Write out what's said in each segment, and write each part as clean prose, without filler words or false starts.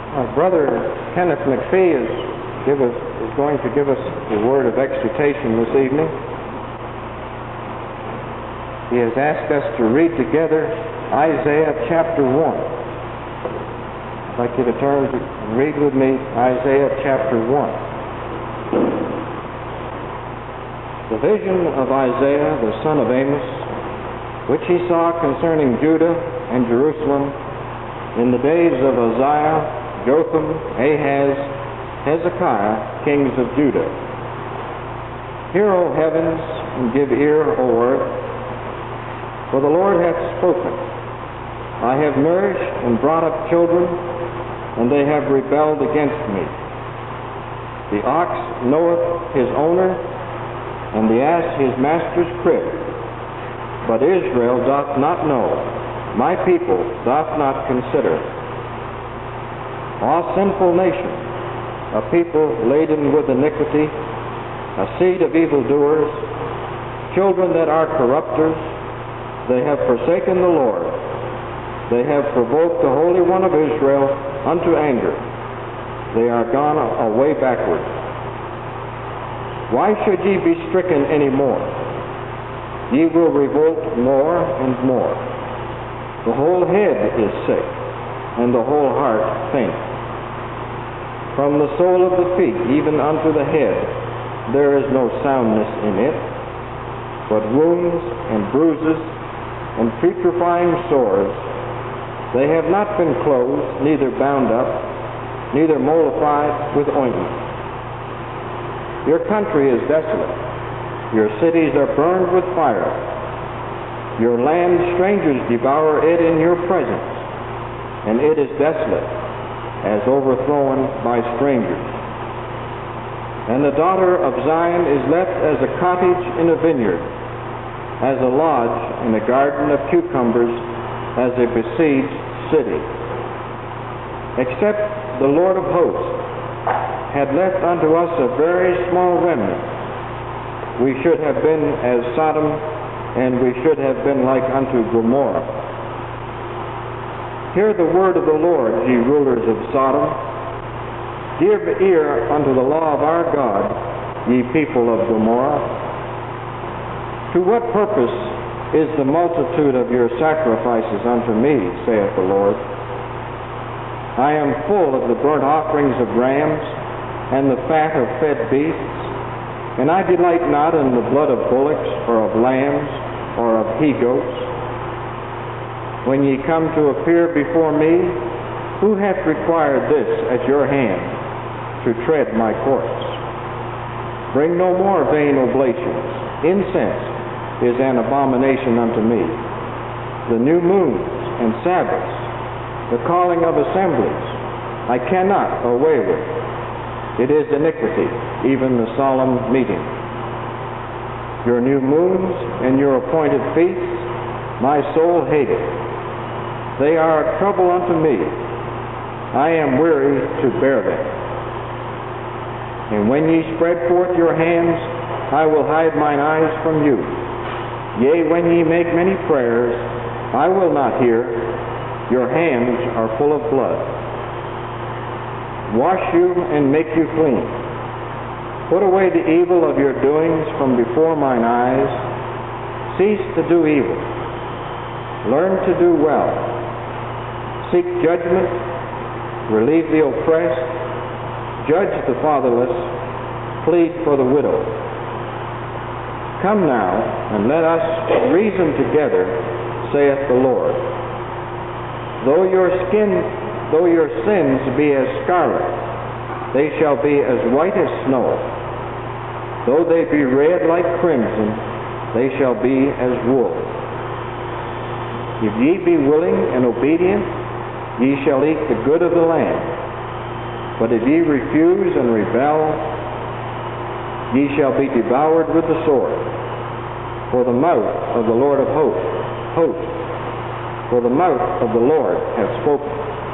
Brother Kenneth McPhee is going to give us a word of exhortation this evening. He has asked us to read together Isaiah chapter 1. I'd like you to turn and read with me Isaiah chapter 1. The vision of Isaiah, the son of Amos, which he saw concerning Judah and Jerusalem in the days of Uzziah, Jotham, Ahaz, Hezekiah, kings of Judah. Hear, O heavens, and give ear, O earth, for the Lord hath spoken. I have nourished and brought up children, and they have rebelled against me. The ox knoweth his owner, and the ass his master's crib. But Israel doth not know, my people doth not consider. All sinful nation, a people laden with iniquity, a seed of evildoers, children that are corrupters, they have forsaken the Lord. They have provoked the Holy One of Israel unto anger. They are gone away backward. Why should ye be stricken any more? Ye will revolt more and more. The whole head is sick, and the whole heart faint. From the sole of the feet even unto the head there is no soundness in it, but wounds and bruises and putrefying sores. They have not been closed, neither bound up, neither mollified with ointment. Your country is desolate. Your cities are burned with fire. Your land strangers devour it in your presence, and it is desolate, as overthrown by strangers. And the daughter of Zion is left as a cottage in a vineyard, as a lodge in a garden of cucumbers, as a besieged city. Except the Lord of hosts had left unto us a very small remnant, we should have been as Sodom, and we should have been like unto Gomorrah. Hear the word of the Lord, ye rulers of Sodom. Give ear unto the law of our God, ye people of Gomorrah. To what purpose is the multitude of your sacrifices unto me, saith the Lord? I am full of the burnt offerings of rams, and the fat of fed beasts, and I delight not in the blood of bullocks, or of lambs, or of he-goats. When ye come to appear before me, who hath required this at your hand, to tread my courts? Bring no more vain oblations. Incense is an abomination unto me. The new moons and Sabbaths, the calling of assemblies, I cannot away with. It is iniquity, even the solemn meeting. Your new moons and your appointed feasts, my soul hateth. They are a trouble unto me. I am weary to bear them. And when ye spread forth your hands, I will hide mine eyes from you. Yea, when ye make many prayers, I will not hear. Your hands are full of blood. Wash you and make you clean. Put away the evil of your doings from before mine eyes. Cease to do evil. Learn to do well. Seek judgment. Relieve the oppressed. Judge the fatherless. Plead for the widow. Come now, and let us reason together, saith the Lord. Though your sins be as scarlet, they shall be as white as snow. Though they be red like crimson, they shall be as wool. If ye be willing and obedient, ye shall eat the good of the land. But if ye refuse and rebel, ye shall be devoured with the sword. For the mouth of the Lord of hosts, for the mouth of the Lord hath spoken.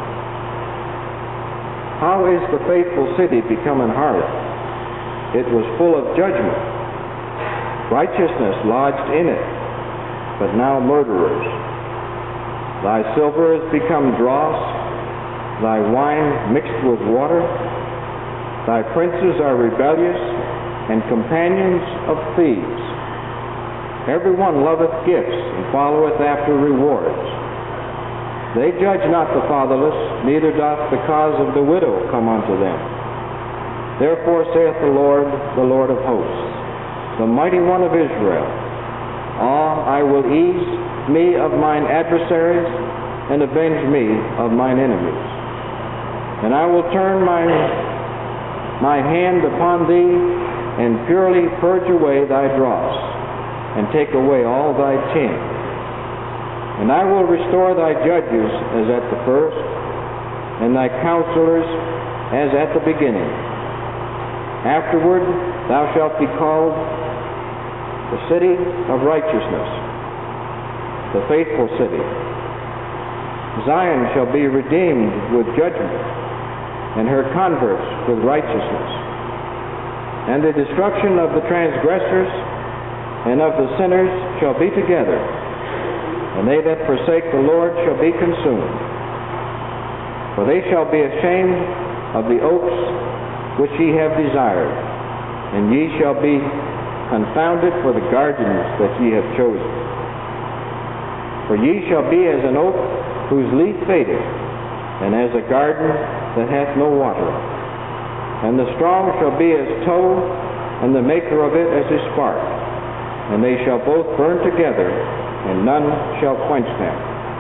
How is the faithful city become an harlot? It was full of judgment. Righteousness lodged in it, but now murderers. Thy silver is become dross, thy wine mixed with water. Thy princes are rebellious, and companions of thieves. Every one loveth gifts, and followeth after rewards. They judge not the fatherless, neither doth the cause of the widow come unto them. Therefore saith the Lord of hosts, the mighty one of Israel, I will ease me of mine adversaries, and avenge me of mine enemies. And I will turn my hand upon thee, and purely purge away thy dross, and take away all thy tin. And I will restore thy judges as at the first, and thy counselors as at the beginning. Afterward thou shalt be called the city of righteousness, the faithful city. Zion shall be redeemed with judgment, and her converts with righteousness. And the destruction of the transgressors and of the sinners shall be together, and they that forsake the Lord shall be consumed. For they shall be ashamed of the oaks which ye have desired, and ye shall be confounded for the gardens that ye have chosen. For ye shall be as an oak whose leaf fadeth, and as a garden that hath no water. And the strong shall be as tow, and the maker of it as a spark. And they shall both burn together, and none shall quench them.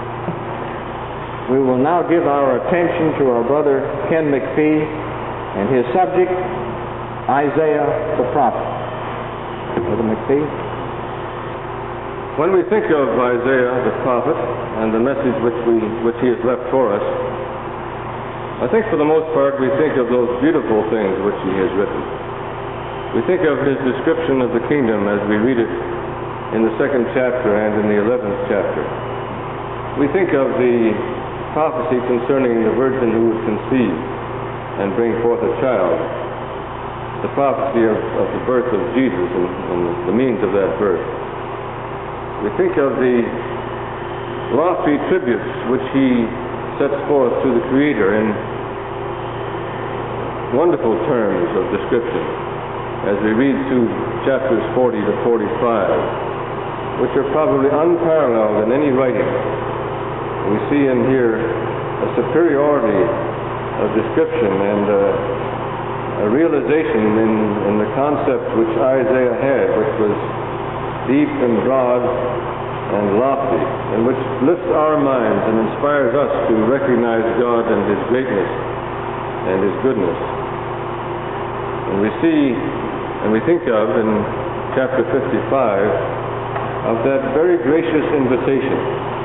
We will now give our attention to our brother Ken McPhee and his subject, Isaiah the prophet. Brother McPhee. When we think of Isaiah the prophet and the message which he has left for us, I think for the most part we think of those beautiful things which he has written. We think of his description of the kingdom as we read it in the 2nd chapter and in the 11th chapter. We think of the prophecy concerning the virgin who would conceive and bring forth a child, the prophecy of the birth of Jesus and the means of that birth. We think of the lofty tributes which he sets forth to the Creator in wonderful terms of description as we read through chapters 40 to 45, which are probably unparalleled in any writing. We see and hear a superiority of description and a realization in the concept which Isaiah had, which was deep and broad and lofty, and which lifts our minds and inspires us to recognize God and His greatness and His goodness. And we see and we think of in chapter 55 of that very gracious invitation,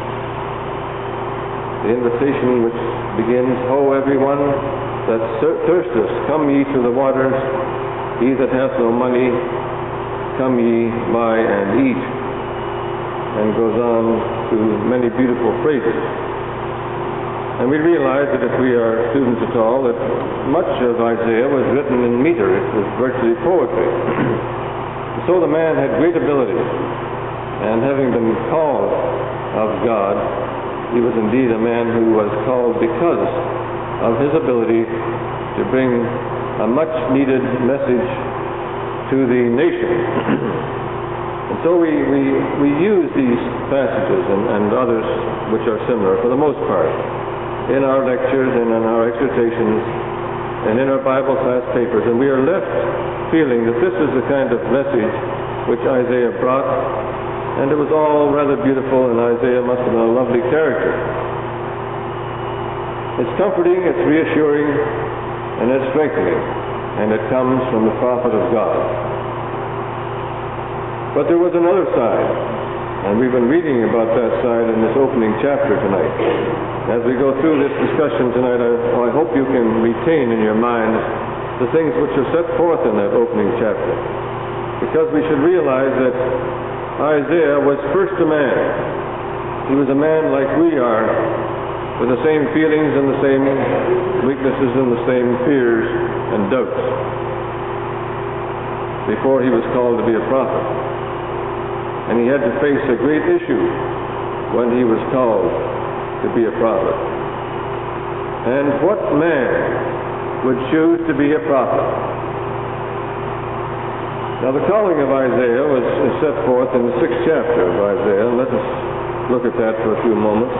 the invitation which begins, Ho, everyone that thirsteth, come ye to the waters, he that hath no money, come ye, buy and eat, and goes on to many beautiful phrases. And we realize that if we are students at all, that much of Isaiah was written in meter. It was virtually poetry. So the man had great ability, and having been called of God, he was indeed a man who was called because of his ability to bring a much needed message to the nation. And so we use these passages and others which are similar for the most part in our lectures and in our exhortations and in our Bible class papers, and we are left feeling that this is the kind of message which Isaiah brought, and it was all rather beautiful, and Isaiah must have been a lovely character. It's comforting, it's reassuring, and it's strengthening, and it comes from the prophet of God. But there was another side, and we've been reading about that side in this opening chapter tonight. As we go through this discussion tonight, I hope you can retain in your mind the things which are set forth in that opening chapter, because we should realize that Isaiah was first a man. He was a man like we are, with the same feelings and the same weaknesses and the same fears and doubts, before he was called to be a prophet. And he had to face a great issue when he was called to be a prophet. And what man would choose to be a prophet? Now the calling of Isaiah is set forth in the 6th chapter of Isaiah, and let us look at that for a few moments.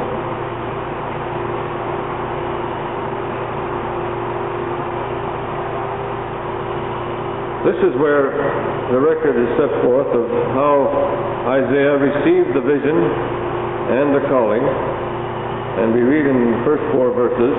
This is where the record is set forth of how Isaiah received the vision and the calling. And we read in the first 4 verses,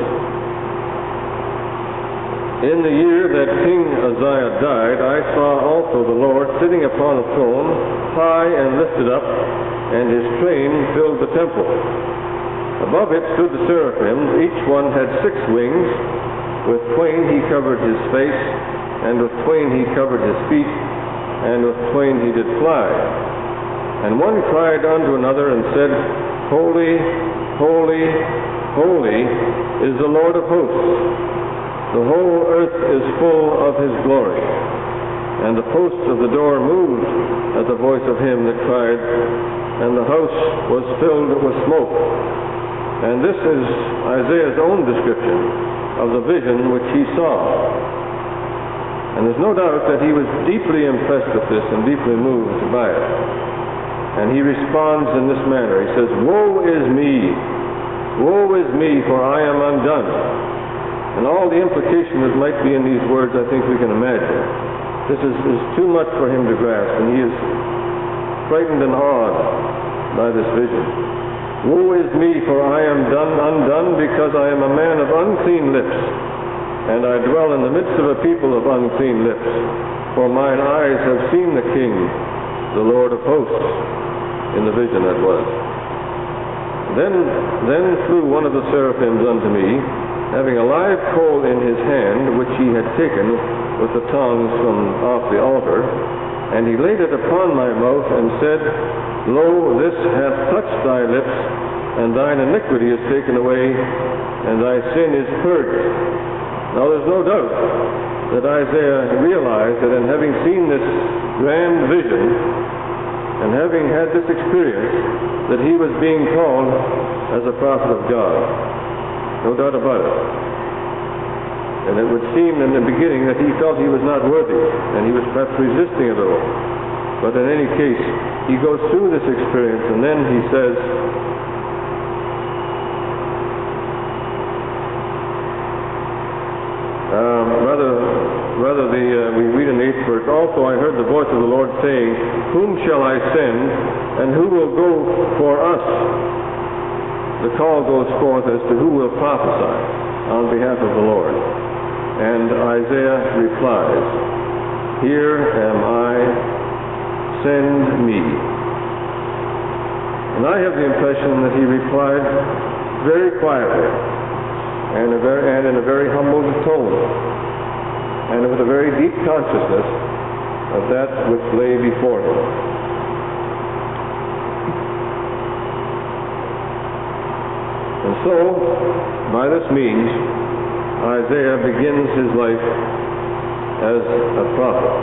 "In the year that King Uzziah died, I saw also the Lord sitting upon a throne, high and lifted up, and his train filled the temple. Above it stood the seraphims, each one had 6 wings. With twain he covered his face, and with twain he covered his feet, and with twain he did fly. And one cried unto another and said, Holy, holy, holy is the Lord of hosts. The whole earth is full of his glory. And the posts of the door moved at the voice of him that cried, and the house was filled with smoke." And this is Isaiah's own description of the vision which he saw. And there's no doubt that he was deeply impressed with this and deeply moved by it. And he responds in this manner. He says, "Woe is me! Woe is me, for I am undone." And all the implication that might be in these words, I think we can imagine. This is too much for him to grasp, and he is frightened and awed by this vision. "Woe is me, for I am undone, because I am a man of unclean lips, and I dwell in the midst of a people of unclean lips. For mine eyes have seen the King, the Lord of hosts," in the vision that was. Then flew one of the seraphims unto me, having a live coal in his hand, which he had taken with the tongs from off the altar, and he laid it upon my mouth, and said, Lo, this hath touched thy lips, and thine iniquity is taken away, and thy sin is purged. Now there's no doubt that Isaiah realized that in having seen this grand vision, and having had this experience, that he was being called as a prophet of God. No doubt about it. And it would seem in the beginning that he felt he was not worthy, and he was perhaps resisting a little. But in any case, he goes through this experience, and then he says, we read in the 8th verse, "Also I heard the voice of the Lord saying, Whom shall I send, and who will go for us?" The call goes forth as to who will prophesy on behalf of the Lord. And Isaiah replies, "Here am I, send me." And I have the impression that he replied very quietly and in a very humble tone, and with a very deep consciousness of that which lay before him. And so, by this means, Isaiah begins his life as a prophet.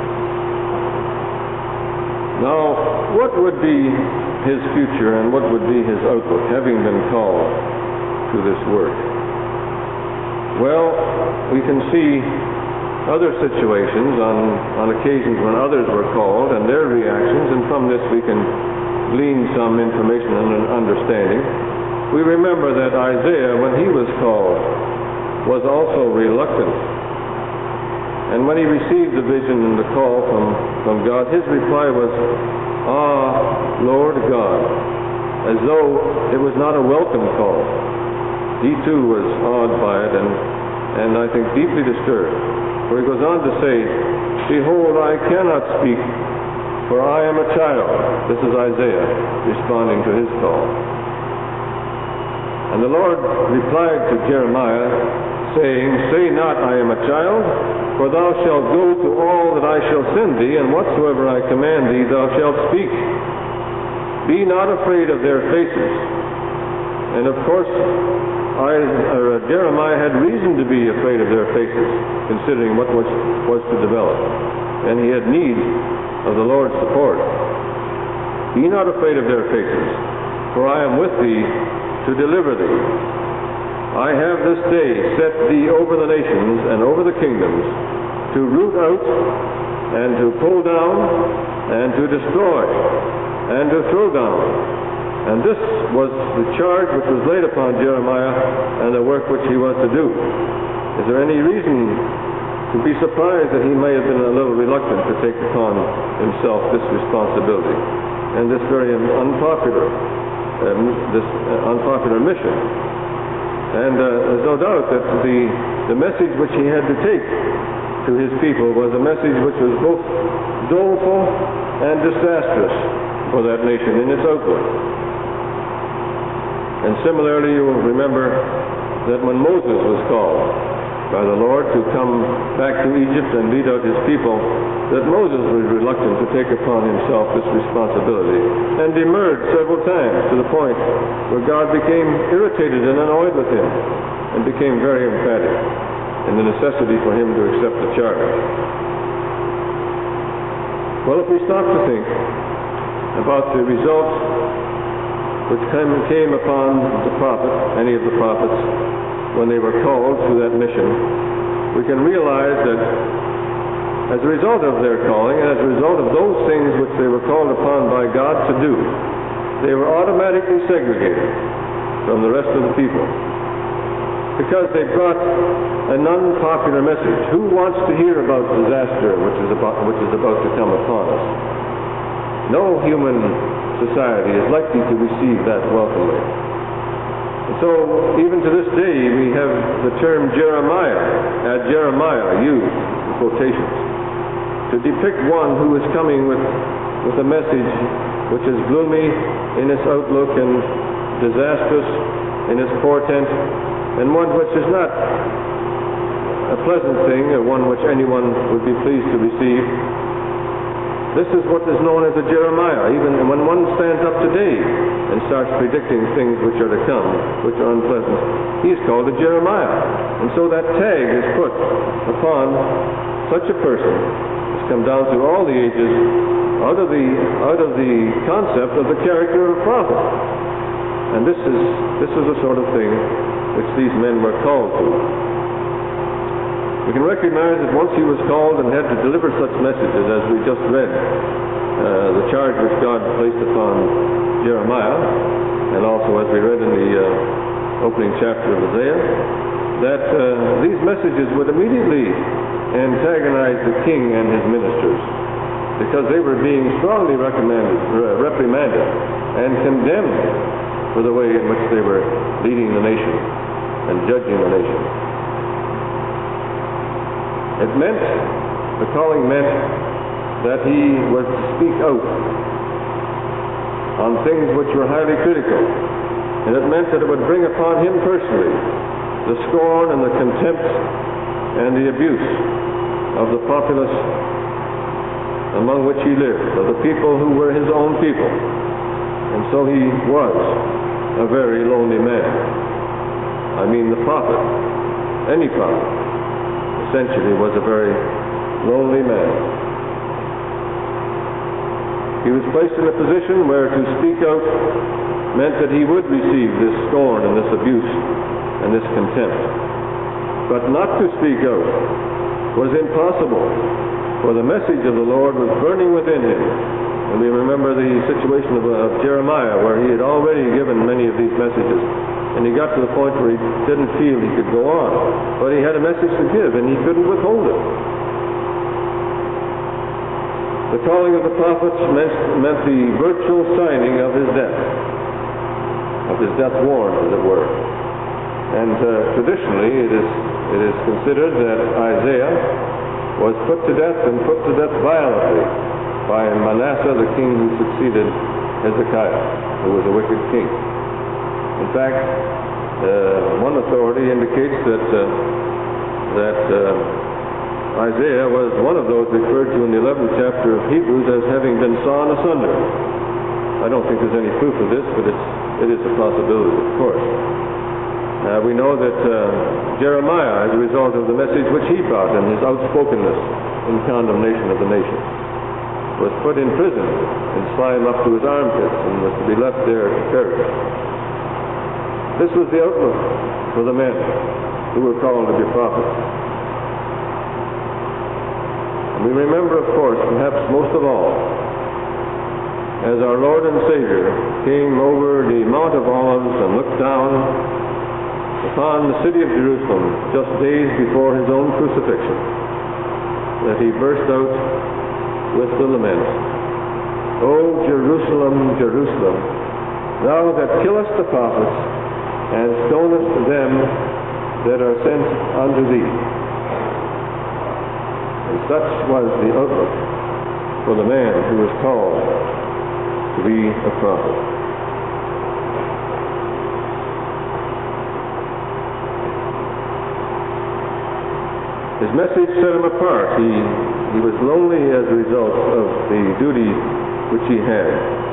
Now, what would be his future and what would be his outlook, having been called to this work? Well, we can see other situations on occasions when others were called and their reactions, and from this we can glean some information and understanding. We remember that Isaiah, when he was called, was also reluctant. And when he received the vision and the call from God, his reply was, "Ah, Lord God," as though it was not a welcome call. He too was awed by it and I think deeply disturbed. For he goes on to say, "Behold, I cannot speak, for I am a child." This is Isaiah responding to his call. And the Lord replied to Jeremiah, saying, "Say not, I am a child, for thou shalt go to all that I shall send thee, and whatsoever I command thee thou shalt speak. Be not afraid of their faces." And of course, Jeremiah had reason to be afraid of their faces, considering what was to develop. And he had need of the Lord's support. "Be not afraid of their faces, for I am with thee to deliver thee." I have this day set thee over the nations and over the kingdoms, to root out and to pull down and to destroy and to throw down. And this was the charge which was laid upon Jeremiah and the work which he was to do. Is there any reason to be surprised that he may have been a little reluctant to take upon himself this responsibility and this very unpopular mission? And there's no doubt that the message which he had to take to his people was a message which was both doleful and disastrous for that nation in its outlook. And similarly, you will remember that when Moses was called by the Lord to come back to Egypt and lead out his people, that Moses was reluctant to take upon himself this responsibility and demurred several times, to the point where God became irritated and annoyed with him and became very emphatic in the necessity for him to accept the charge. Well, if we stop to think about the results which came upon the prophet, any of the prophets, when they were called to that mission, we can realize that as a result of their calling and as a result of those things which they were called upon by God to do, they were automatically segregated from the rest of the people, because they brought an unpopular message. Who wants to hear about disaster which is about to come upon us? No human society is likely to receive that welcomely. And so, even to this day, we have the term Jeremiah used in quotations to depict one who is coming with a message which is gloomy in its outlook and disastrous in its portent, and one which is not a pleasant thing, or one which anyone would be pleased to receive. This is what is known as a Jeremiah. Even when one stands up today and starts predicting things which are to come, which are unpleasant, he is called a Jeremiah. And so that tag is put upon such a person. It's come down through all the ages out of the concept of the character of a prophet. And this is the sort of thing which these men were called to. We can recognize that once he was called and had to deliver such messages as we just read, the charge which God placed upon Jeremiah, and also as we read in the opening chapter of Isaiah, that these messages would immediately antagonize the king and his ministers, because they were being strongly reprimanded and condemned for the way in which they were leading the nation and judging the nation. The calling meant that he was to speak out on things which were highly critical. And it meant that it would bring upon him personally the scorn and the contempt and the abuse of the populace among which he lived, of the people who were his own people. And so he was a very lonely man. I mean, the prophet, any prophet, essentially was a very lonely man. He was placed in a position where to speak out meant that he would receive this scorn and this abuse and this contempt. But not to speak out was impossible, for the message of the Lord was burning within him. And we remember the situation of Jeremiah, where he had already given many of these messages. And he got to the point where he didn't feel he could go on. But he had a message to give, and he couldn't withhold it. The calling of the prophets meant the virtual signing of his death warrant, as it were. And traditionally, it is considered that Isaiah was put to death, and put to death violently, by Manasseh, the king who succeeded Hezekiah, who was a wicked king. In fact, one authority indicates that Isaiah was one of those referred to in the 11th chapter of Hebrews as having been sawn asunder. I don't think there's any proof of this, but it is a possibility, of course. We know that Jeremiah, as a result of the message which he brought and his outspokenness in condemnation of the nation, was put in prison and slime up to his armpits and was to be left there to perish. This was the outlook for the men who were called to be prophets. And we remember, of course, perhaps most of all, as our Lord and Savior came over the Mount of Olives and looked down upon the city of Jerusalem just days before his own crucifixion, that he burst out with the lament, O Jerusalem, Jerusalem, thou that killest the prophets and stonest them that are sent unto thee. And such was the outlook for the man who was called to be a prophet. His message set him apart. He was lonely as a result of the duty which he had.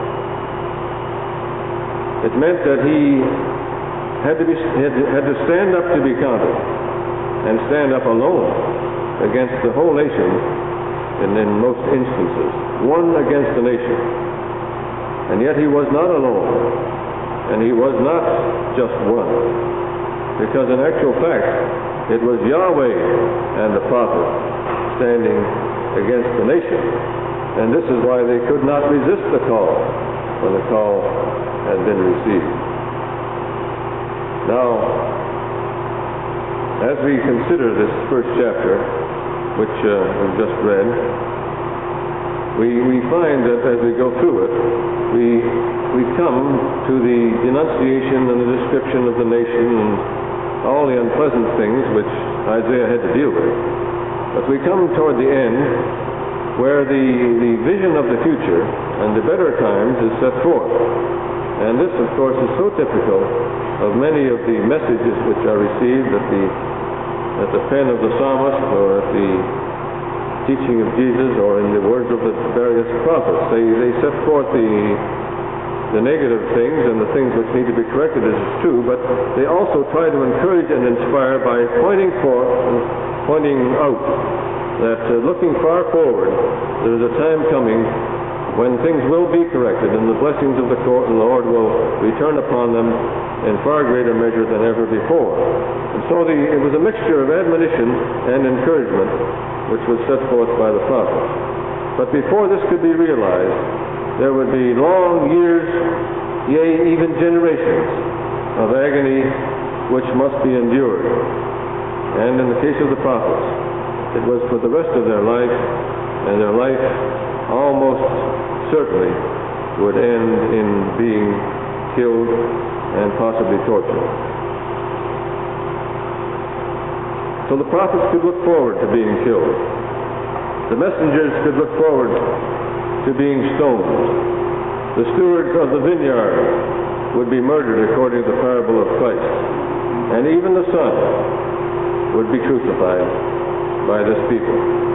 It meant that he had to stand up to be counted, and stand up alone against the whole nation, and in most instances, one against the nation. And yet he was not alone, and he was not just one, because in actual fact, it was Yahweh and the prophet standing against the nation. And this is why they could not resist the call when the call had been received. Now, as we consider this first chapter, which we've just read, we find that as we go through it, we come to the denunciation and the description of the nation and all the unpleasant things which Isaiah had to deal with. But we come toward the end where the vision of the future and the better times is set forth. And this, of course, is so typical of many of the messages which are received at the pen of the psalmist, or at the teaching of Jesus, or in the words of the various prophets. They set forth the negative things and the things which need to be corrected, as is true, but they also try to encourage and inspire by pointing forth and pointing out that looking far forward, there is a time coming when things will be corrected and the blessings of the Lord will return upon them in far greater measure than ever before. And so it was a mixture of admonition and encouragement which was set forth by the prophet. But before this could be realized, there would be long years, yea, even generations of agony which must be endured. And in the case of the prophets, it was for the rest of their life, and their life almost certainly would end in being killed and possibly tortured. So the prophets could look forward to being killed. The messengers could look forward to being stoned. The stewards of the vineyard would be murdered according to the parable of Christ. And even the Son would be crucified by this people.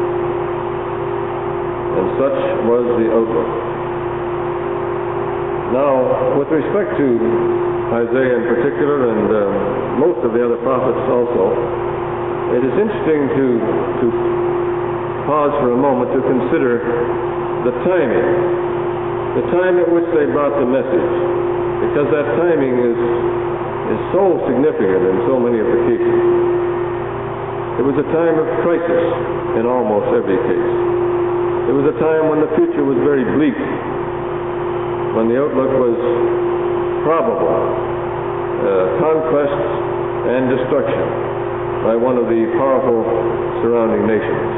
And such was the outlook. Now, with respect to Isaiah in particular, and most of the other prophets also, it is interesting to pause for a moment to consider the timing, the time at which they brought the message, because that timing is so significant in so many of the cases. It was a time of crisis in almost every case. It was a time when the future was very bleak, when the outlook was probable, conquest and destruction by one of the powerful surrounding nations.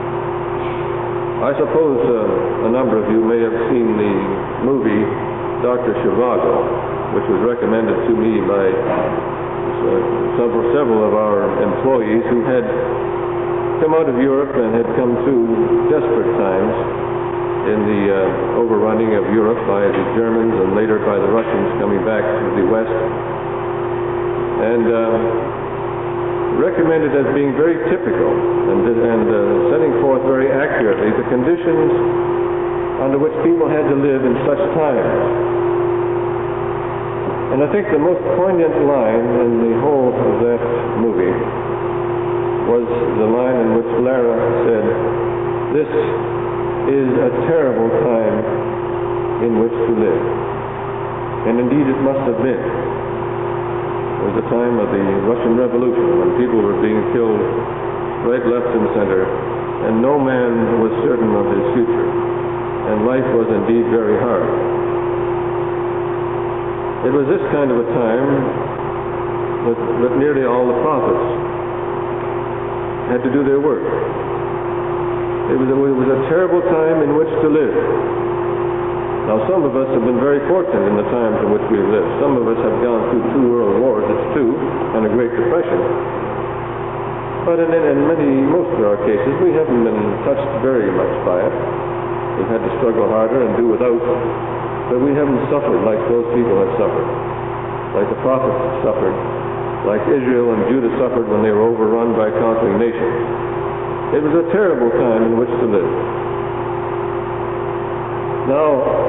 I suppose a number of you may have seen the movie Dr. Zhivago, which was recommended to me by several of our employees who had come out of Europe and had come through desperate times in the overrunning of Europe by the Germans and later by the Russians coming back to the West, and recommended as being very typical and setting forth very accurately the conditions under which people had to live in such times. And I think the most poignant line in the whole of that movie was the line in which Lara said, "This is a terrible time in which to live." And indeed it must have been. was the time of the Russian Revolution, when people were being killed right, left, and center, and no man was certain of his future, and life was indeed very hard. It was this kind of a time that nearly all the prophets had to do their work. It was a terrible time in which to live. Now, some of us have been very fortunate in the times in which we've lived. Some of us have gone through 2 world wars, it's true, and a Great Depression. But in most of our cases, we haven't been touched very much by it. We've had to struggle harder and do without, but we haven't suffered like those people have suffered, like the prophets suffered, like Israel and Judah suffered when they were overrun by conquering nations. It was a terrible time in which to live. Now,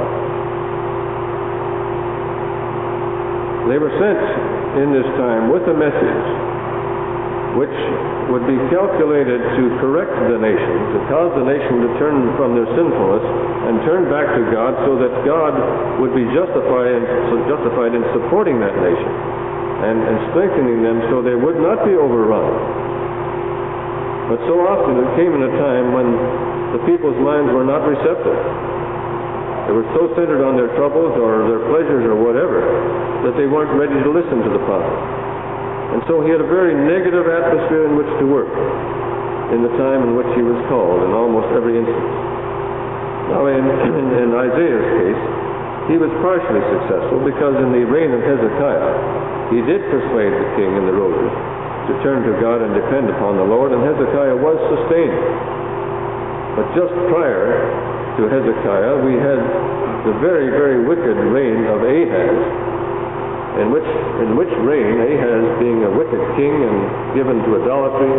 they were sent in this time with a message which would be calculated to correct the nation, to cause the nation to turn from their sinfulness and turn back to God, so that God would be justified in supporting that nation and strengthening them so they would not be overrun. But so often it came in a time when the people's minds were not receptive. They were so centered on their troubles or their pleasures or whatever that they weren't ready to listen to the prophet. And so he had a very negative atmosphere in which to work in the time in which he was called, in almost every instance. Now in Isaiah's case, he was partially successful because in the reign of Hezekiah, he did persuade the king and the rulers to turn to God and depend upon the Lord, and Hezekiah was sustained. But just prior to Hezekiah, we had the very, very wicked reign of Ahaz, in which reign Ahaz, being a wicked king and given to idolatry,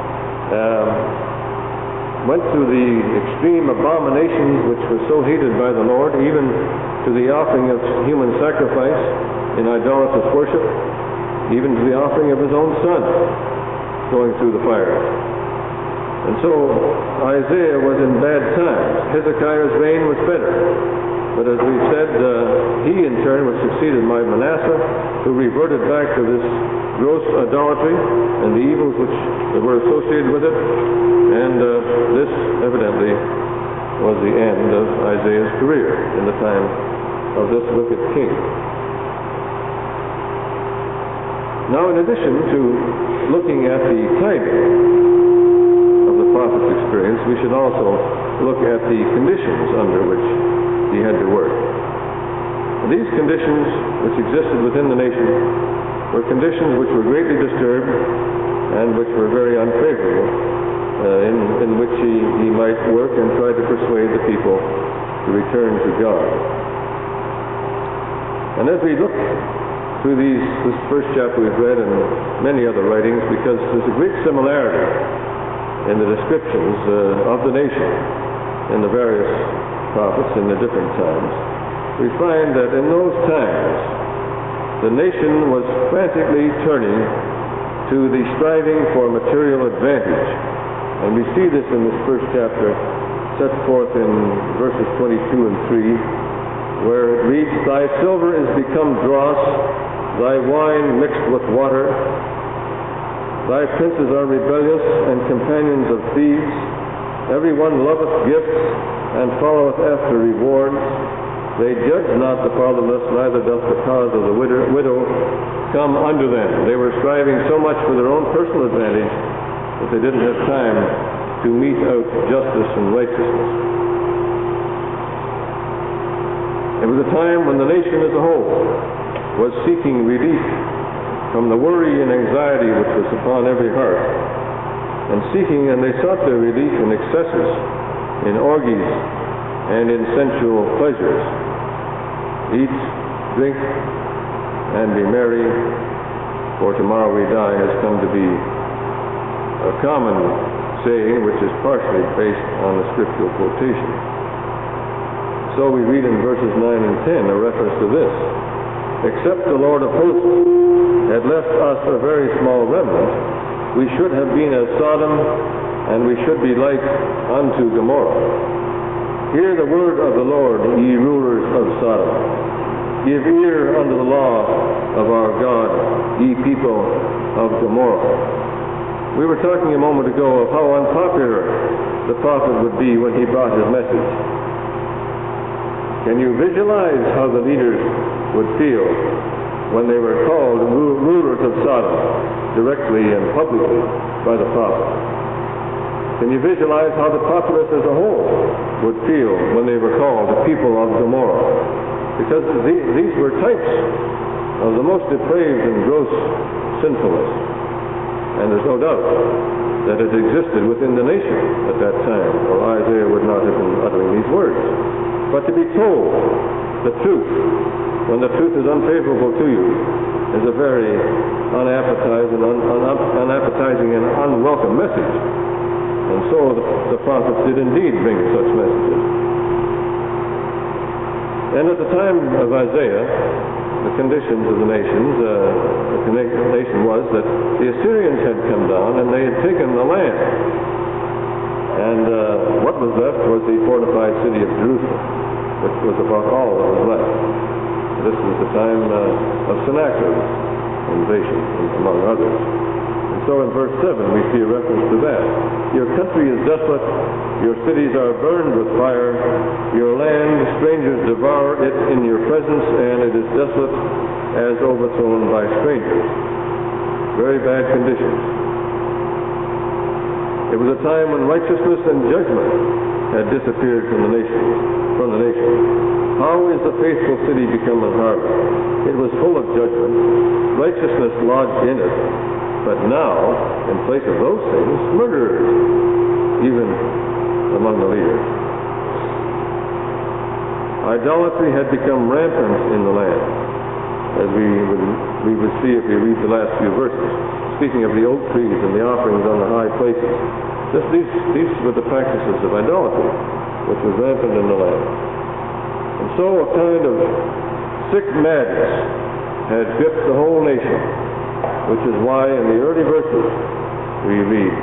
went to the extreme abominations which were so hated by the Lord, even to the offering of human sacrifice in idolatrous worship, even to the offering of his own son going through the fire. And so Isaiah was in bad times. Hezekiah's reign was better. But as we've said, he in turn was succeeded by Manasseh, who reverted back to this gross idolatry and the evils which were associated with it. And this evidently was the end of Isaiah's career in the time of this wicked king. Now, in addition to looking at the timing of the prophet's experience, we should also look at the conditions under which he had to work. These conditions which existed within the nation were conditions which were greatly disturbed and which were very unfavorable, in which he might work and try to persuade the people to return to God. And as we look through this first chapter we've read and many other writings, because there's a great similarity in the descriptions of the nation in the various prophets in the different times, we find that in those times the nation was frantically turning to the striving for material advantage. And we see this in this first chapter set forth in verses 22 and 3, where it reads, "Thy silver is become dross, thy wine mixed with water. Thy princes are rebellious and companions of thieves. Every one loveth gifts and followeth after rewards. They judge not the fatherless, neither doth the cause of the widow come unto them." They were striving so much for their own personal advantage that they didn't have time to mete out justice and righteousness. It was a time when the nation as a whole was seeking relief from the worry and anxiety which was upon every heart, and they sought their relief in excesses, in orgies, and in sensual pleasures. Eat, drink, and be merry, for tomorrow we die has come to be a common saying which is partially based on the scriptural quotation. So we read in verses 9 and 10 a reference to this. "Except the Lord of hosts had left us a very small remnant, we should have been as Sodom, and we should be like unto Gomorrah. Hear the word of the Lord, ye rulers of Sodom. Give ear unto the law of our God, ye people of Gomorrah. We were talking a moment ago of how unpopular the prophet would be when he brought his message. Can you visualize how the leaders would feel when they were called rulers of Sodom directly and publicly by the prophet? Can you visualize how the populace as a whole would feel when they were called the people of Gomorrah? Because these were types of the most depraved and gross sinfulness. And there's no doubt that it existed within the nation at that time, or Isaiah would not have been uttering these words. But to be told the truth, when the truth is unfavorable to you, is a very unappetizing and unwelcome message. And so the prophets did indeed bring such messages. And at the time of Isaiah, the conditions of the nation was that the Assyrians had come down and they had taken the land. And what was left was the fortified city of Jerusalem, which was about all that was left. This was the time of Sennacherib's invasion, among others. And so in verse 7 we see a reference to that. Your country is desolate, your cities are burned with fire, your land, strangers devour it in your presence, and it is desolate as overthrown by strangers. Very bad conditions. It was a time when righteousness and judgment had disappeared from the nation. How is the faithful city become an harbor? It was full of judgment, righteousness lodged in it, but now, in place of those things, murderers, even among the leaders. Idolatry had become rampant in the land, as we would see if we read the last few verses. Speaking of the oak trees and the offerings on the high places, these were the practices of idolatry, which was rampant in the land. And so a kind of sick madness had gripped the whole nation, which is why in the early verses we read,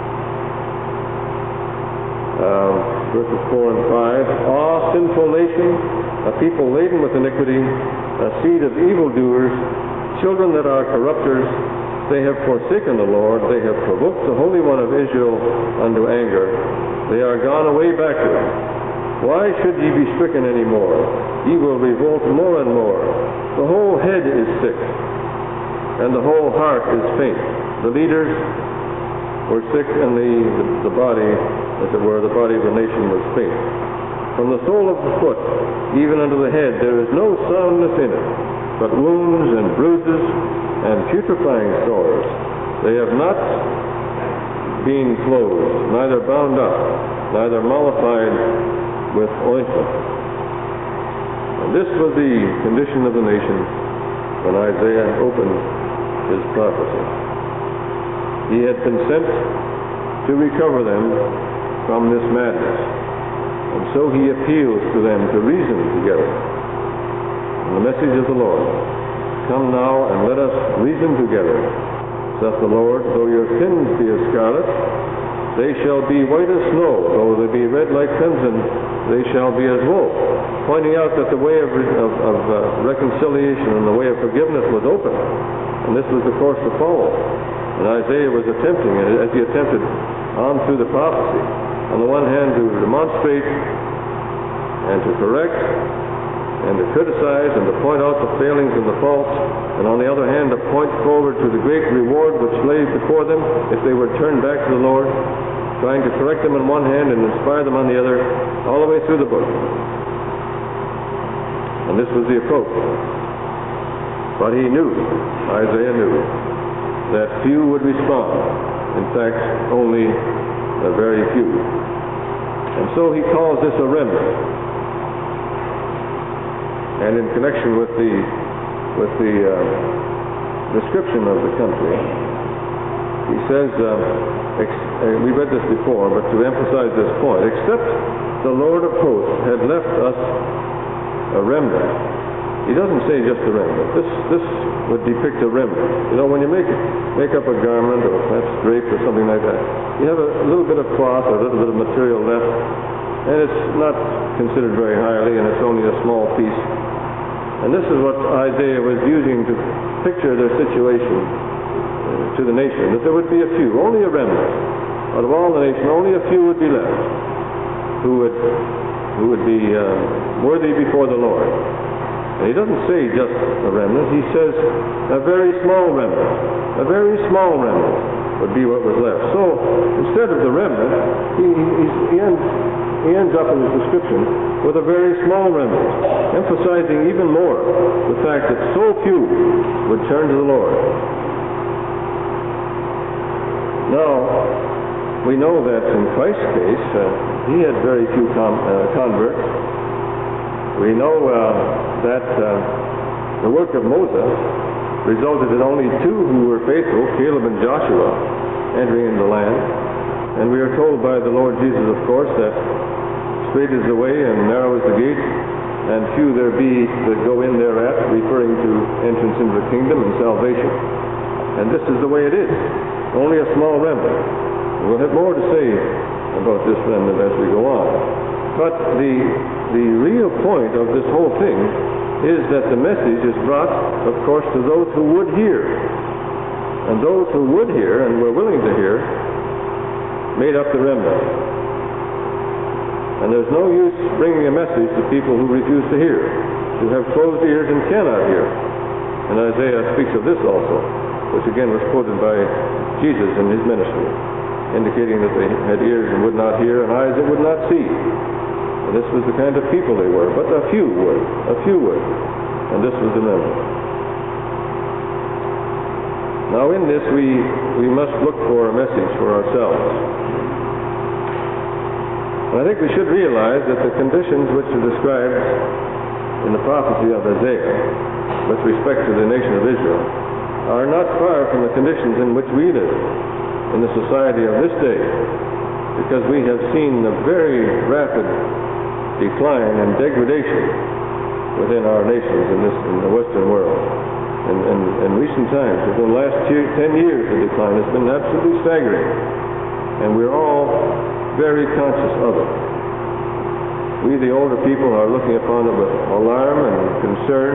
verses 4 and 5, sinful nation, a people laden with iniquity, a seed of evildoers, children that are corrupters, they have forsaken the Lord, they have provoked the Holy One of Israel unto anger, they are gone away backward. Why should ye be stricken any more? Ye will revolt more and more. The whole head is sick, and the whole heart is faint. The leaders were sick, and the body, as it were, the body of the nation was faint. From the sole of the foot, even unto the head, there is no soundness in it, but wounds and bruises and putrefying sores. They have not been closed, neither bound up, neither mollified with ointment. And this was the condition of the nation when Isaiah opened his prophecy. He had been sent to recover them from this madness, and so he appeals to them to reason together. And the message of the Lord, come now and let us reason together, saith the Lord. Though your sins be as scarlet, they shall be white as snow. Though they be red like crimson, they shall be as wool. Pointing out that the way of reconciliation and the way of forgiveness was open, and this was the course to follow. And Isaiah was attempting, as he attempted on through the prophecy, on the one hand to demonstrate and to correct and to criticize and to point out the failings and the faults, and on the other hand to point forward to the great reward which lay before them if they would turn back to the Lord, trying to correct them on one hand and inspire them on the other, all the way through the book. And this was the approach. But he knew, Isaiah knew, that few would respond. In fact, only a very few. And so he calls this a remnant. And in connection with the description of the country, he says, we read this before, but to emphasize this point, except the Lord of hosts had left us a remnant. He doesn't say just a remnant. This would depict a remnant. You know, when you make up a garment or perhaps drape or something like that, you have a little bit of cloth or a little bit of material left, and it's not considered very highly, and it's only a small piece. And this is what Isaiah was using to picture their situation to the nation, that there would be a few, only a remnant. Out of all the nation, only a few would be left who would be worthy before the Lord. And he doesn't say just a remnant, he says a very small remnant. A very small remnant would be what was left. So instead of the remnant, he ends up in his description with a very small remnant, emphasizing even more the fact that so few would turn to the Lord. Now, we know that in Christ's case, he had very few converts. We know that the work of Moses resulted in only 2 who were faithful, Caleb and Joshua, entering into the land. And we are told by the Lord Jesus, of course, that straight is the way and narrow is the gate, and few there be that go in thereat, referring to entrance into the kingdom and salvation. And this is the way it is. Only a small remnant. We'll have more to say about this remnant as we go on. But the real point of this whole thing is that the message is brought, of course, to those who would hear. And those who would hear and were willing to hear made up the remnant. And there's no use bringing a message to people who refuse to hear, who have closed ears and cannot hear. And Isaiah speaks of this also, which again was quoted by Jesus in his ministry, indicating that they had ears and would not hear and eyes that would not see. And this was the kind of people they were, but a few would, and this was the remnant. Now in this we must look for a message for ourselves. And I think we should realize that the conditions which are described in the prophecy of Isaiah with respect to the nation of Israel are not far from the conditions in which we live in the society of this day, because we have seen a very rapid decline and degradation within our nations in the Western world. In recent times, within the last 10 years, the decline has been absolutely staggering, and we're all very conscious of it. We, the older people, are looking upon it with alarm and concern,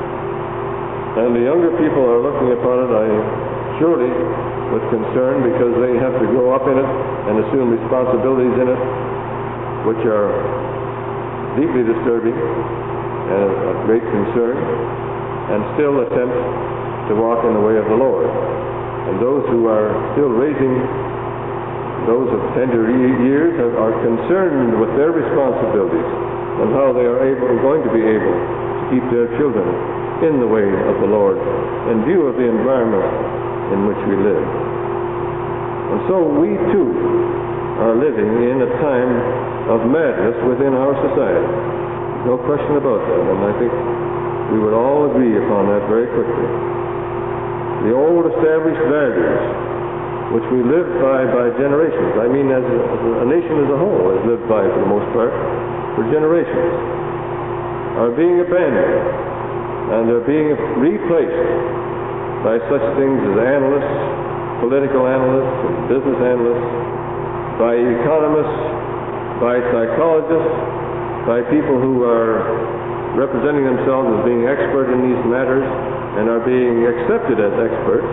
and the younger people are looking upon it, surely, with concern, because they have to grow up in it and assume responsibilities in it, which are deeply disturbing and of great concern, and still attempt to walk in the way of the Lord. And those who are still raising those of tender years are concerned with their responsibilities and how they are going to be able to keep their children in the way of the Lord in view of the environment in which we live. And so we too are living in a time of madness within our society. No question about that, and I think we would all agree upon that very quickly. The old established values which we live by generations, I mean as a nation as a whole has lived by for the most part for generations, are being abandoned, and they're being replaced by such things as analysts, political analysts, and business analysts, by economists, by psychologists, by people who are representing themselves as being expert in these matters and are being accepted as experts,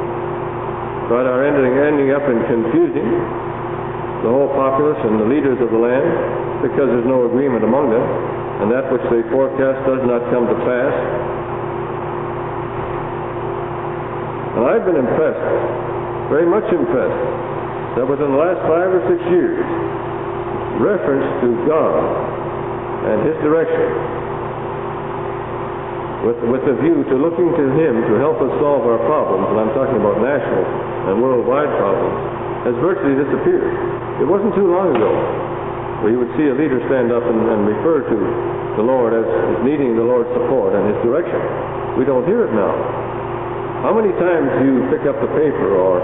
but are ending up in confusing the whole populace and the leaders of the land, because there's no agreement among them, and that which they forecast does not come to pass. And I've been impressed, very much impressed, that within the last 5 or 6 years, reference to God and His direction, with a view to looking to Him to help us solve our problems, and I'm talking about national and worldwide problems, has virtually disappeared. It wasn't too long ago where you would see a leader stand up and refer to the Lord as needing the Lord's support and His direction. We don't hear it now. How many times do you pick up the paper or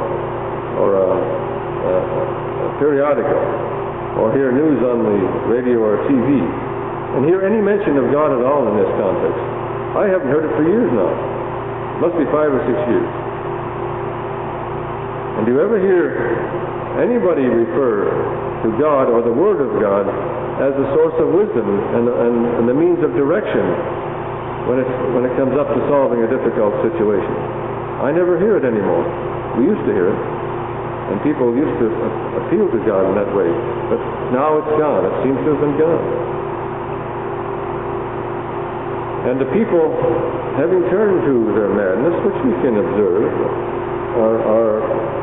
a periodical or hear news on the radio or TV and hear any mention of God at all in this context? I haven't heard it for years now. It must be 5 or 6 years. And do you ever hear anybody refer to God or the Word of God as a source of wisdom and the means of direction when it comes up to solving a difficult situation. I never hear it anymore. We used to hear it, and people used to appeal to God in that way. But now it's gone. It seems to have been gone. And the people, having turned to their madness, which we can observe, are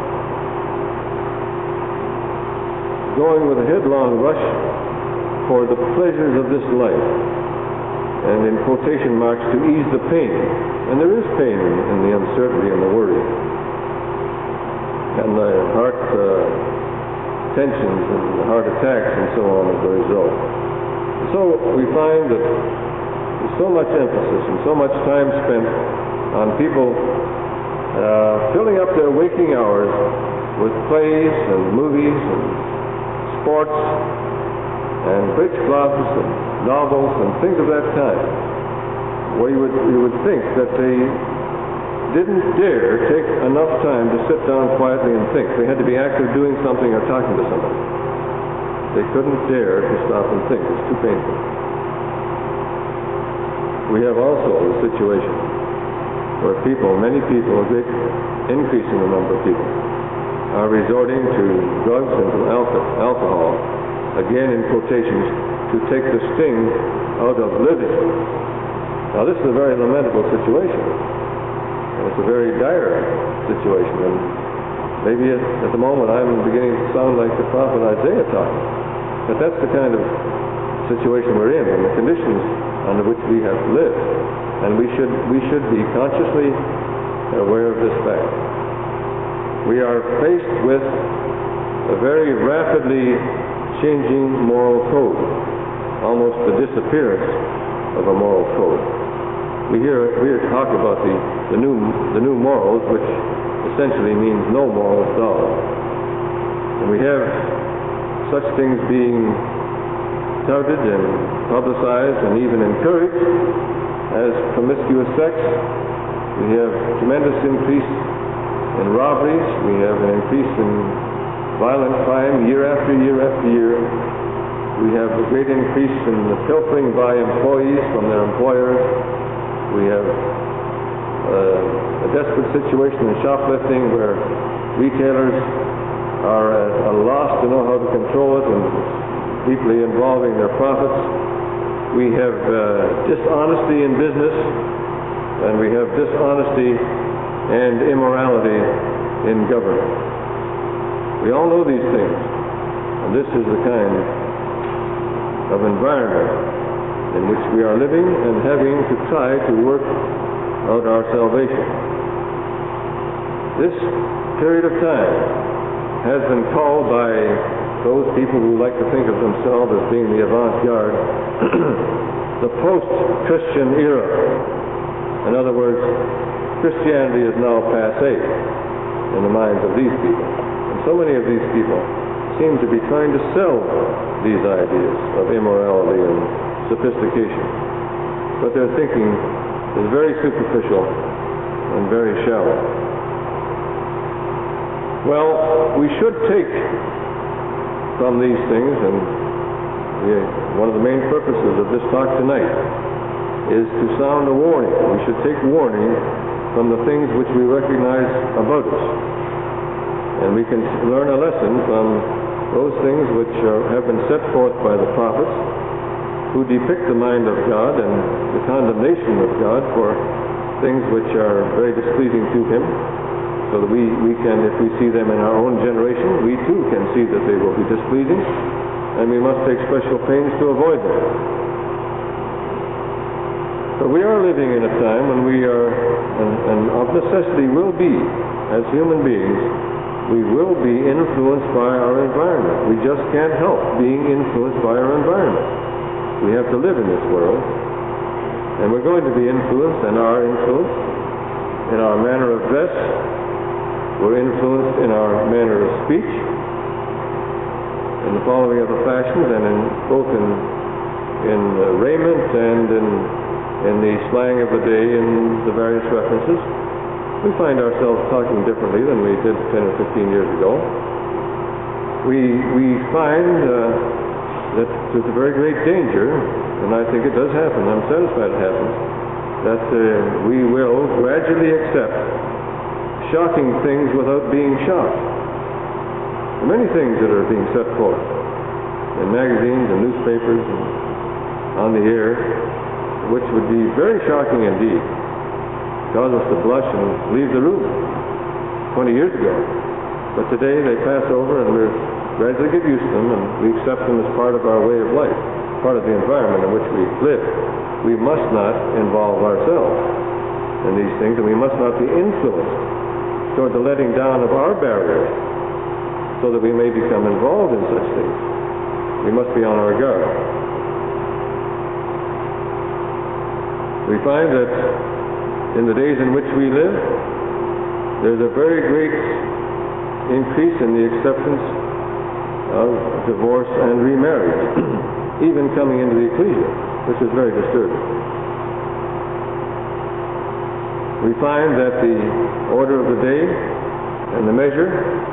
going with a headlong rush for the pleasures of this life, and in quotation marks, to ease the pain. And there is pain in the uncertainty and the worry, and the heart tensions and the heart attacks and so on as a result. So we find that there's so much emphasis and so much time spent on people filling up their waking hours with plays and movies and sports and bridge clubs and novels and things of that kind, where you would think that they didn't dare take enough time to sit down quietly and think. They had to be active doing something or talking to somebody. They couldn't dare to stop and think. It's too painful. We have also the situation where many people, a great increase in the number of people, are resorting to drugs and to alcohol, again in quotations, to take the sting out of living. Now this is a very lamentable situation. And it's a very dire situation. And maybe at the moment I'm beginning to sound like the prophet Isaiah talking. But that's the kind of situation we're in, and the conditions under which we have to live. And we should be consciously aware of this fact. We are faced with a very rapidly changing moral code, almost the disappearance of a moral code. We hear talk about the new morals, which essentially means no morals at all. And we have such things being touted and publicized and even encouraged as promiscuous sex. We have tremendous increase in robberies. We have an increase in violent crime year after year after year. We have a great increase in the pilfering by employees from their employers. We have a desperate situation in shoplifting where retailers are at a loss to know how to control it, and deeply involving their profits. We have dishonesty in business, and we have dishonesty and immorality in government. We all know these things, and this is the kind of environment in which we are living and having to try to work out our salvation. This period of time has been called by those people who like to think of themselves as being the avant-garde the post-Christian era. In other words, Christianity is now passé in the minds of these people. And so many of these people seem to be trying to sell these ideas of immorality and sophistication. But their thinking is very superficial and very shallow. Well, we should take from these things, and one of the main purposes of this talk tonight is to sound a warning. We should take warning from the things which we recognize about us. And we can learn a lesson from those things which have been set forth by the prophets, who depict the mind of God and the condemnation of God for things which are very displeasing to Him, so that we can, if we see them in our own generation, we too can see that they will be displeasing, and we must take special pains to avoid them. But we are living in a time when we are, and of necessity will be, as human beings, we will be influenced by our environment. We just can't help being influenced by our environment. We have to live in this world, and we're going to be influenced and are influenced in our manner of dress. We're influenced in our manner of speech, in the following of the fashions, and both in raiment and in the slang of the day and the various references. We find ourselves talking differently than we did 10 or 15 years ago. We find that there's a very great danger, and I think it does happen, I'm satisfied it happens, that we will gradually accept shocking things without being shocked. There are many things that are being set forth in magazines and newspapers and on the air, which would be very shocking indeed, cause us to blush and leave the room 20 years ago. But today they pass over and we're gradually get used to them, and we accept them as part of our way of life, part of the environment in which we live. We must not involve ourselves in these things, and we must not be influenced toward the letting down of our barriers so that we may become involved in such things. We must be on our guard. We find that in the days in which we live, there's a very great increase in the acceptance of divorce and remarriage, even coming into the ecclesia, which is very disturbing. We find that the order of the day and the measure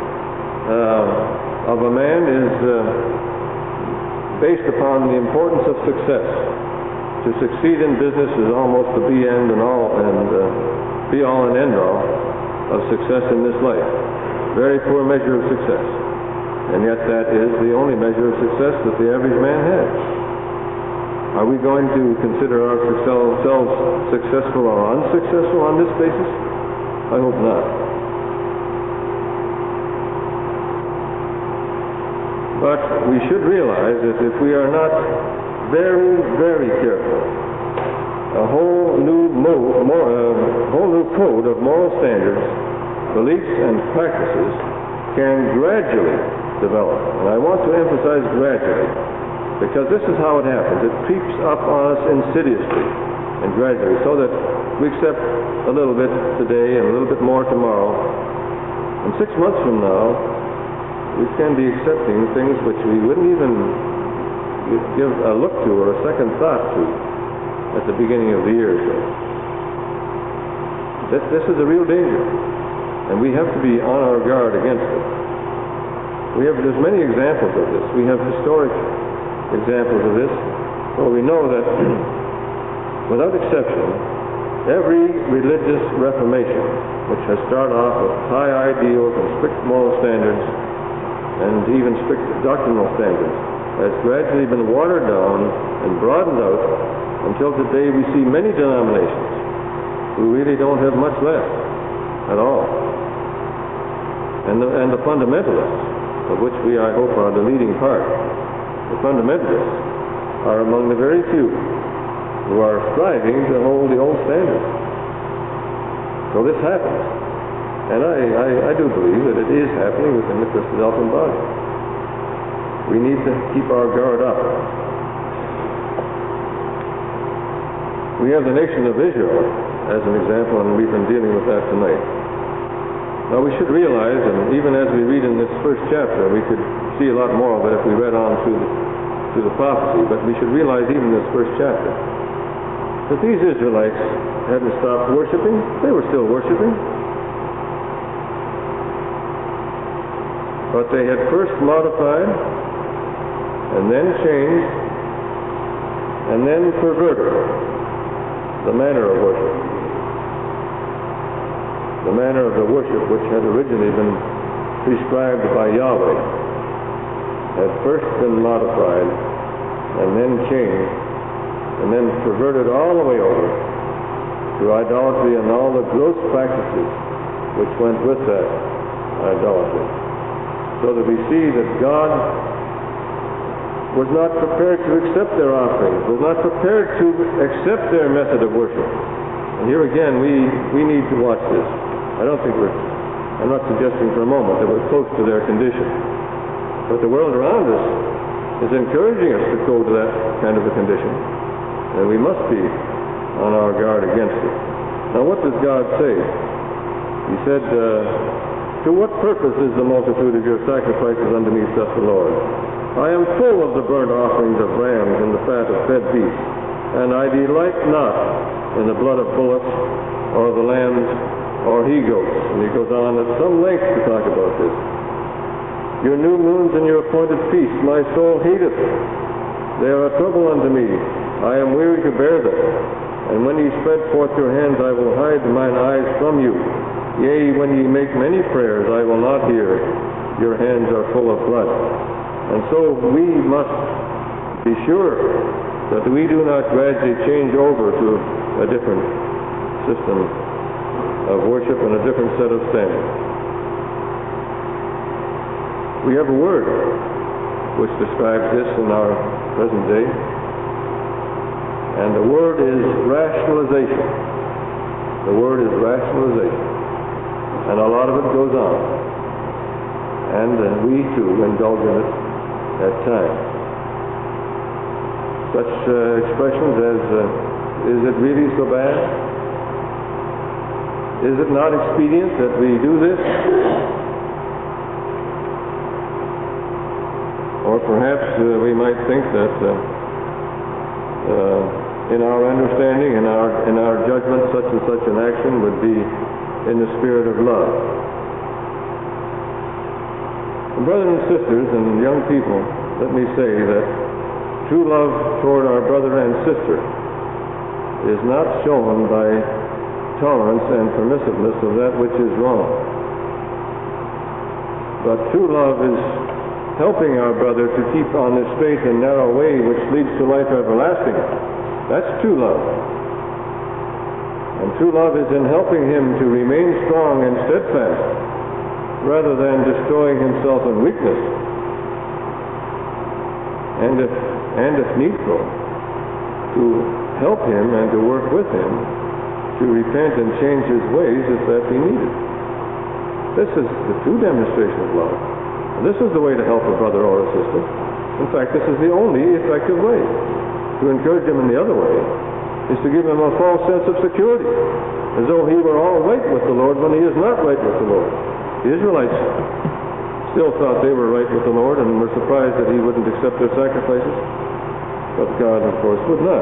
of a man is based upon the importance of success. To succeed in business is almost the be all and end all of success in this life. Very poor measure of success. And yet that is the only measure of success that the average man has. Are we going to consider ourselves successful or unsuccessful on this basis? I hope not. But we should realize that if we are not very, very careful, a whole new code of moral standards, beliefs, and practices can gradually develop. And I want to emphasize gradually, because this is how it happens. It creeps up on us insidiously and gradually, so that we accept a little bit today and a little bit more tomorrow. And 6 months from now, we can be accepting things which we wouldn't even give a look to or a second thought to at the beginning of the year. So this is a real danger, and we have to be on our guard against it. There's many examples of this. We have historic examples of this. So we know that without exception, every religious reformation, which has started off with high ideals and strict moral standards and even strict doctrinal standards, has gradually been watered down and broadened out until today we see many denominations who really don't have much left at all. And the fundamentalists, of which we, I hope, are the leading part, the fundamentalists are among the very few who are striving to hold the old standards. So this happens. And I do believe that it is happening within the Christadelphian body. We need to keep our guard up. We have the nation of Israel as an example, and we've been dealing with that tonight. Now we should realize, and even as we read in this first chapter, we could see a lot more of it if we read on through the prophecy, but we should realize even in this first chapter that these Israelites hadn't stopped worshiping. They were still worshiping. But they had first modified, and then changed, and then perverted the manner of worship. The manner of the worship which had originally been prescribed by Yahweh had first been modified, and then changed, and then perverted all the way over to idolatry and all the gross practices which went with that idolatry. So that we see that God was not prepared to accept their offerings, was not prepared to accept their method of worship. And here again, we need to watch this. I'm not suggesting for a moment that we're close to their condition. But the world around us is encouraging us to go to that kind of a condition. And we must be on our guard against it. Now what does God say? He said, to what purpose is the multitude of your sacrifices unto me, saith the Lord? I am full of the burnt offerings of rams and the fat of fed beasts, and I delight not in the blood of bullocks, or the lambs, or he-goats. And he goes on at some length to talk about this. Your new moons and your appointed feasts my soul hateth. They are a trouble unto me. I am weary to bear them. And when ye spread forth your hands, I will hide mine eyes from you. Yea, when ye make many prayers, I will not hear. Your hands are full of blood. And so we must be sure that we do not gradually change over to a different system of worship and a different set of standards. We have a word which describes this in our present day, and the word is rationalization. The word is rationalization, and a lot of it goes on, and we too indulge in it at times. Such expressions as, is it really so bad? Is it not expedient that we do this? Or perhaps we might think that in our understanding, in our judgment, such and such an action would be in the spirit of love. Brothers and sisters and young people, let me say that true love toward our brother and sister is not shown by tolerance and permissiveness of that which is wrong. But true love is helping our brother to keep on this straight and narrow way which leads to life everlasting. That's true love. And true love is in helping him to remain strong and steadfast rather than destroying himself in weakness. And if needful, to help him and to work with him to repent and change his ways if that be needed. This is the true demonstration of love. And this is the way to help a brother or a sister. In fact, this is the only effective way. To encourage him in the other way is to give him a false sense of security, as though he were all right with the Lord when he is not right with the Lord. The Israelites still thought they were right with the Lord and were surprised that he wouldn't accept their sacrifices. But God, of course, would not.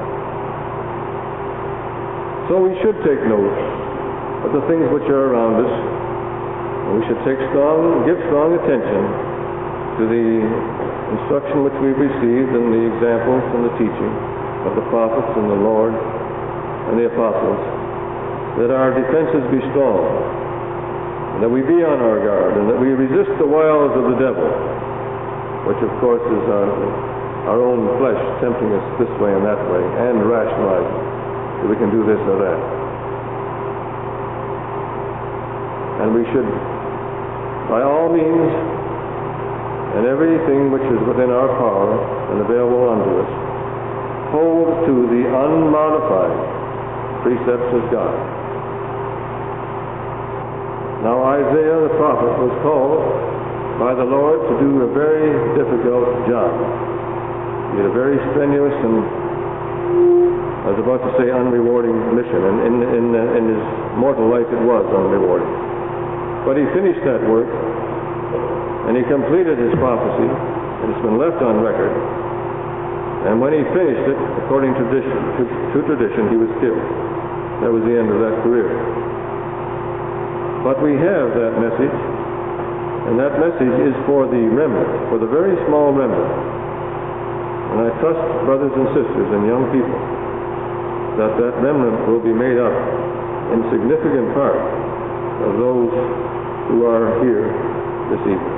So we should take note of the things which are around us, and we should give strong attention to the instruction which we've received and the examples and the teaching of the prophets and the Lord and the apostles, that our defenses be strong, and that we be on our guard, and that we resist the wiles of the devil, which of course is our own flesh tempting us this way and that way, and rationalizing that we can do this or that. And we should, by all means, and everything which is within our power and available unto us, hold to the unmodified precepts of God. Now Isaiah the prophet was called by the Lord to do a very difficult job. He had a very strenuous and, I was about to say, unrewarding mission, and in his mortal life it was unrewarding. But he finished that work, and he completed his prophecy, and it's been left on record. And when he finished it, according to tradition, he was killed. That was the end of that career. But we have that message, and that message is for the remnant, for the very small remnant. And I trust, brothers and sisters and young people, that that remnant will be made up in significant part of those who are here this evening.